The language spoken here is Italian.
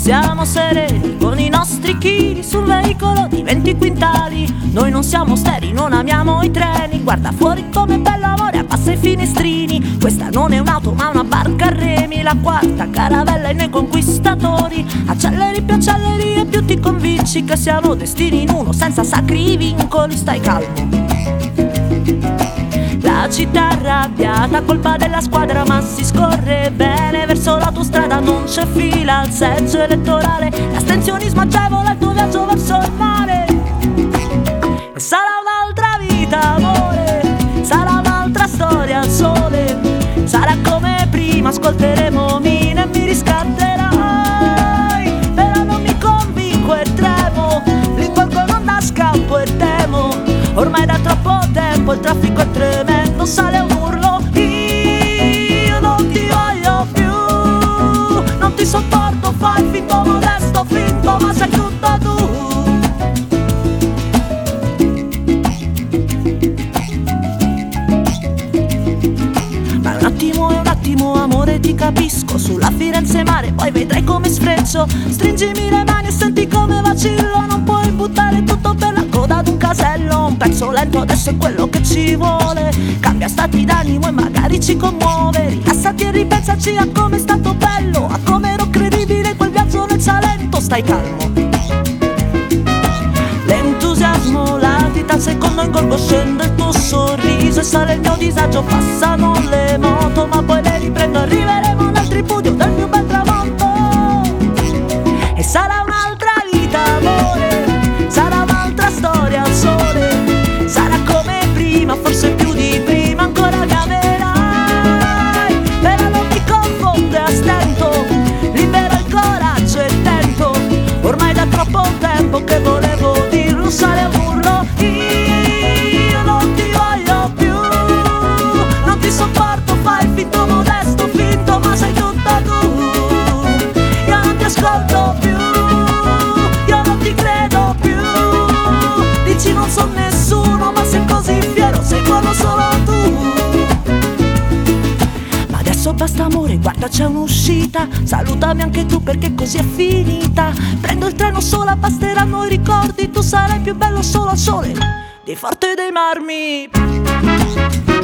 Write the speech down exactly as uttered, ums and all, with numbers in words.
siamo sereni con i nostri chili sul veicolo di venti quintali. Noi non siamo steri, non amiamo i treni. Guarda fuori come bello amore, abbassa i finestrini. Questa non è un'auto ma una barca a remi. La quarta caravella e noi conquistatori. Acceleri più acceleri e più ti convinci che siamo destini in uno senza sacri vincoli. Stai calmo. La città arrabbiata, colpa della squadra, ma si scorre bene verso l'autostrada, non c'è fila al seggio elettorale. L'astensionismo agevola il tuo viaggio verso il mare. E sarà un'altra vita, amore, sarà un'altra storia al sole. Sarà come prima, ascolteremo Mina e mi riscatterai. Però non mi convinco e tremo, l'involgo non da scampo e temo. Ormai da troppo tempo il traffico è tremendo, sale un urlo. Io non ti voglio più, non ti sopporto, fai finto modesto, finto, ma sei tutta tu. Ma un attimo è un attimo, amore, ti capisco. Sulla Firenze mare, poi vedrai come sfreccio. Stringimi le mani e senti come vacillo. Non puoi buttare tutto per la coda ad un casello. Un pezzo lento adesso è quello che ci vuole. Cambia stati d'animo e magari ci commuove. Rilassati e ripensaci a come è stato bello, a come ero credibile quel viaggio nel Salento. Stai calmo. L'entusiasmo latita al secondo ingorgo, scende il tuo sorriso e sale il mio disagio. Passano le moto ma poi le riprendo, arriveremo nel tripudio del più bel tramonto. E sarà un'altra vita, amore, sarà un'altra storia al sole. Sarà come prima, forse più di prima, ancora mi amerai. Però non mi confondo e a stento, libero il coraggio e tento. Ormai da troppo tempo che volevo dirlo, sale un urlo. Io non ti voglio più, non ti sopporto, fai finto modesto, finto, ma sei tutta tu. Io non ti ascolto più, io non ti credo più. Dici non so nessuno, ma sei così fiero, sei buono solo tu. Ma adesso basta amore, guarda c'è un'uscita. Salutami anche tu perché così è finita. Prendo il treno sola, basteranno i ricordi. Tu sarai più bello solo al sole, di Forte dei Marmi.